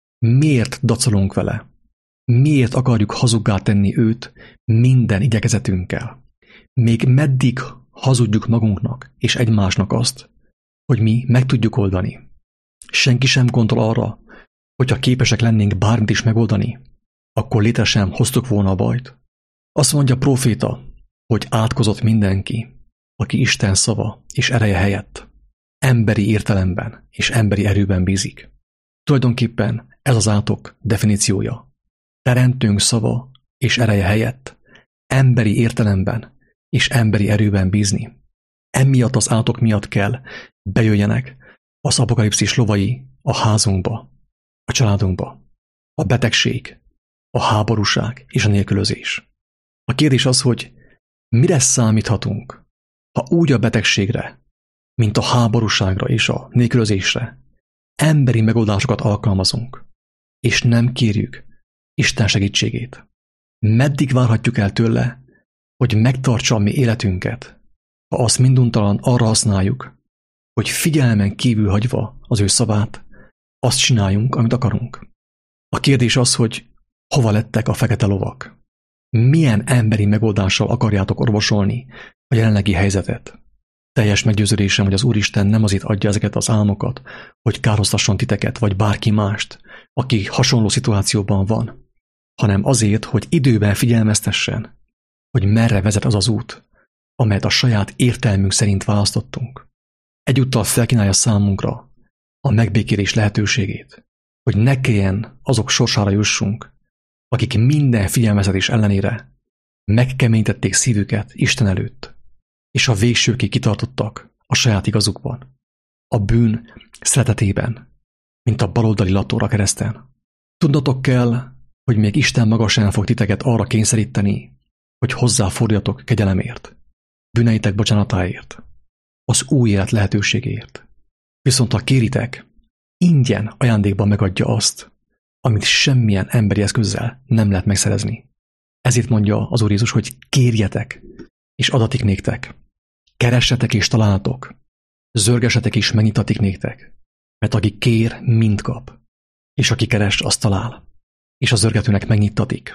Miért dacolunk vele? Miért akarjuk hazuggá tenni őt minden igyekezetünkkel? Még meddig hazudjuk magunknak és egymásnak azt, hogy mi meg tudjuk oldani? Senki sem gondol arra, hogyha képesek lennénk bármit is megoldani, akkor létre sem hoztuk volna a bajt. Azt mondja a próféta, hogy átkozott mindenki, aki Isten szava és ereje helyett emberi értelemben és emberi erőben bízik. Tulajdonképpen ez az átok definíciója. Teremtőnk szava és ereje helyett emberi értelemben és emberi erőben bízni. Emiatt az átok miatt kell bejöjjenek az apokalipszis lovai a házunkba, a családunkba. A betegség, a háborúság és a nélkülözés. A kérdés az, hogy mire számíthatunk, ha úgy a betegségre, mint a háborúságra és a nélkülözésre emberi megoldásokat alkalmazunk, és nem kérjük Isten segítségét. Meddig várhatjuk el tőle, hogy megtartsa a mi életünket, ha azt minduntalan arra használjuk, hogy figyelmen kívül hagyva az ő szavát, azt csináljunk, amit akarunk. A kérdés az, hogy hova lettek a fekete lovak? Milyen emberi megoldással akarjátok orvosolni a jelenlegi helyzetet? Teljes meggyőződésem, hogy az Úristen nem azért adja ezeket az álmokat, hogy kárhoztasson titeket, vagy bárki mást, aki hasonló szituációban van, hanem azért, hogy időben figyelmeztessen, hogy merre vezet az az út, amelyet a saját értelmünk szerint választottunk. Egyúttal felkínálja számunkra a megbékélés lehetőségét, hogy ne kelljen azok sorsára jussunk, akik minden figyelmeztetés ellenére megkeményítették szívüket Isten előtt, és a végsőkig kitartottak a saját igazukban, a bűn szeretetében, mint a baloldali latóra kereszten. Tudnotok kell, hogy még Isten maga sem fog titeket arra kényszeríteni, hogy hozzáforduljatok kegyelemért, bűneitek bocsánatáért, az új élet lehetőségéért. Viszont ha kéritek, ingyen ajándékban megadja azt, amit semmilyen emberi eszközzel nem lehet megszerezni. Ezért mondja az Úr Jézus, hogy kérjetek, és adatik néktek. Keressetek és találtok. Zörgesetek és megnyitatik néktek. Mert aki kér, mind kap. És aki keres, azt talál. És a zörgetőnek megnyitatik.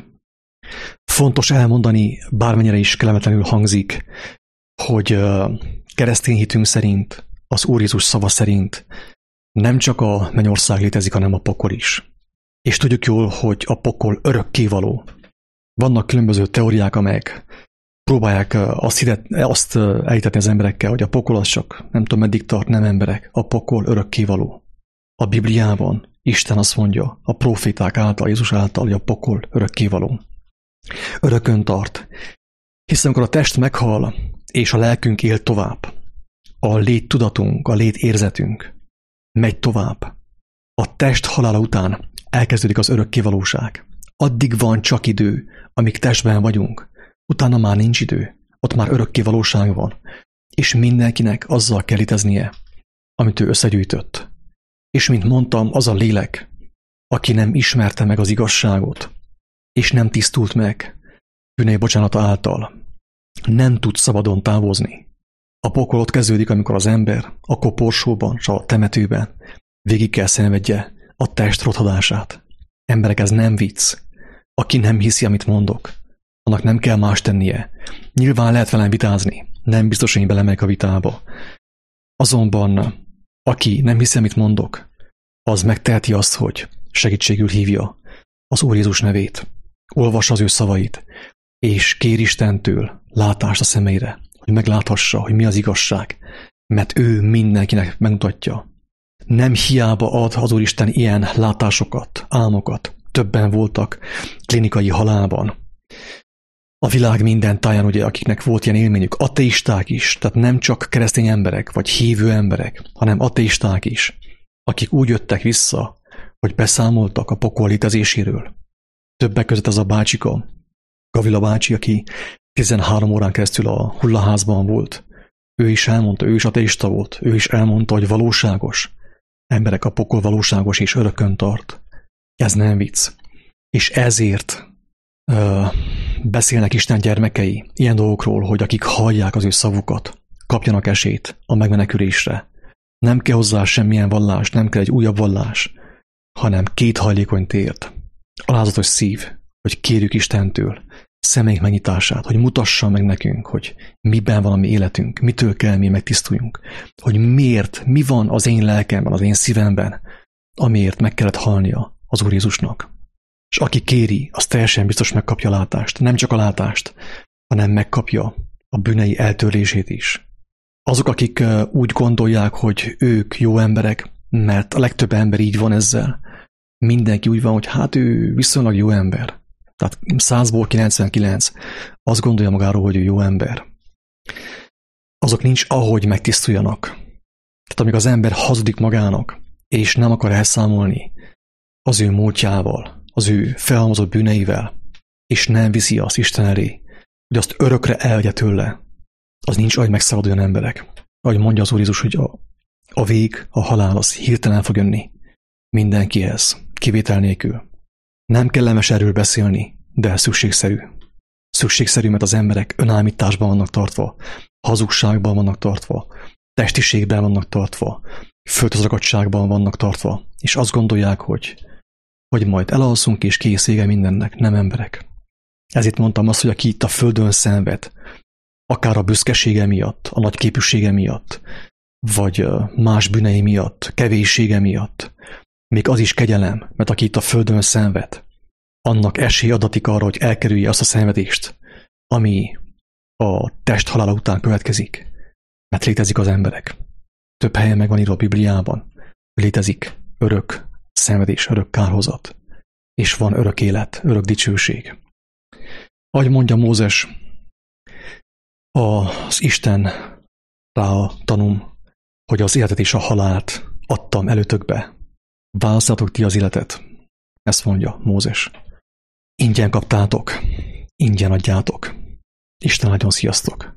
Fontos elmondani, bármennyire is kellemetlenül hangzik, hogy keresztény hitünk szerint, az Úr Jézus szava szerint nem csak a mennyország létezik, hanem a pokol is. És tudjuk jól, hogy a pokol örökkévaló. Vannak különböző teóriák, amelyek próbálják azt, hitet, azt elhitetni az emberekkel, hogy a pokol az csak nem tudom meddig tart, nem emberek. A pokol örökkévaló. A Bibliában Isten azt mondja, a proféták által, Jézus által, hogy a pokol örökkévaló. Örökön tart. Hiszen amikor a test meghal, és a lelkünk él tovább, a lét tudatunk, a lét érzetünk megy tovább. A test halála után elkezdődik az örökkévalóság. Addig van csak idő, amíg testben vagyunk. Utána már nincs idő. Ott már örökkévalóság van. És mindenkinek azzal kell léteznie, amit ő összegyűjtött. És mint mondtam, az a lélek, aki nem ismerte meg az igazságot, és nem tisztult meg bűnei bocsánata által, nem tud szabadon távozni A pokol ott kezdődik, amikor az ember a koporsóban és a temetőben végig kell szenvedje a test rothadását. Emberek, ez nem vicc. Aki nem hiszi, amit mondok, annak nem kell más tennie. Nyilván lehet velem vitázni, nem biztos, hogy én belemegyek a vitába. Azonban, aki nem hiszi, amit mondok, az megteheti azt, hogy segítségül hívja az Úr Jézus nevét, olvassa az ő szavait, és kér Istentől látást a szemeire, hogy megláthassa, hogy mi az igazság, mert ő mindenkinek megmutatja. Nem hiába ad az Úristen ilyen látásokat, álmokat. Többen voltak klinikai halálban. A világ minden táján, ugye, akiknek volt ilyen élményük, ateisták is, tehát nem csak keresztény emberek, vagy hívő emberek, hanem ateisták is, akik úgy jöttek vissza, hogy beszámoltak a pokol létezéséről. Többek között az a bácsika, Gavila bácsi, aki tizenhárom órán keresztül a hullaházban volt. Ő is elmondta, ő is ateista volt, ő is elmondta, hogy valóságos. Emberek, a pokol valóságos és örökön tart. Ez nem vicc. És ezért uh, beszélnek Isten gyermekei ilyen dolgokról, hogy akik hallják az ő szavukat, kapjanak esélyt a megmenekülésre. Nem kell hozzá semmilyen vallás, nem kell egy újabb vallás, hanem két hajlékony tért, alázatos szív, hogy kérjük Istentől szemeink megnyitását, hogy mutassa meg nekünk, hogy miben van a mi életünk, mitől kell mi megtisztuljunk, hogy miért, mi van az én lelkemben, az én szívemben, amiért meg kellett halnia az Úr Jézusnak. És aki kéri, az teljesen biztos megkapja a látást. Nem csak a látást, hanem megkapja a bűnei eltörlését is. Azok, akik úgy gondolják, hogy ők jó emberek, mert a legtöbb ember így van ezzel, mindenki úgy van, hogy hát ő viszonylag jó ember. Tehát százból kilencvenkilenc azt gondolja magáról, hogy ő jó ember. Azok nincs ahogy megtisztuljanak. Tehát amíg az ember hazudik magának, és nem akar elszámolni az ő múltjával, az ő felhalmozott bűneivel, és nem viszi azt Isten elé, hogy azt örökre elvegye tőle, az nincs ahogy megszabaduljon emberek. Ahogy mondja az Úr Jézus, hogy a, a vég, a halál, az hirtelen fog jönni mindenkihez, kivétel nélkül. Nem kellemes erről beszélni, de szükségszerű. Szükségszerű, mert az emberek önállításban vannak tartva, hazugságban vannak tartva, testiségben vannak tartva, földhozragadtságban vannak tartva, és azt gondolják, hogy, hogy majd elalszunk, és kész vége mindennek, nem emberek. Ezért mondtam azt, hogy aki itt a földön szenved, akár a büszkesége miatt, a nagy képűsége miatt, vagy más bűnei miatt, kevéssége miatt, még az is kegyelem, mert aki itt a földön szenved, annak esély adatik arra, hogy elkerülje azt a szenvedést, ami a test halála után következik. Mert létezik az emberek. Több helyen meg van írva a Bibliában, létezik örök szenvedés, örök kárhozat, és van örök élet, örök dicsőség. Ahogy mondja Mózes, az Isten rá a tanum, hogy az életet és a halált adtam előtökbe. Választátok ti az életet. Ezt mondja Mózes. Ingyen kaptátok, ingyen adjátok. Isten áldjon, sziasztok!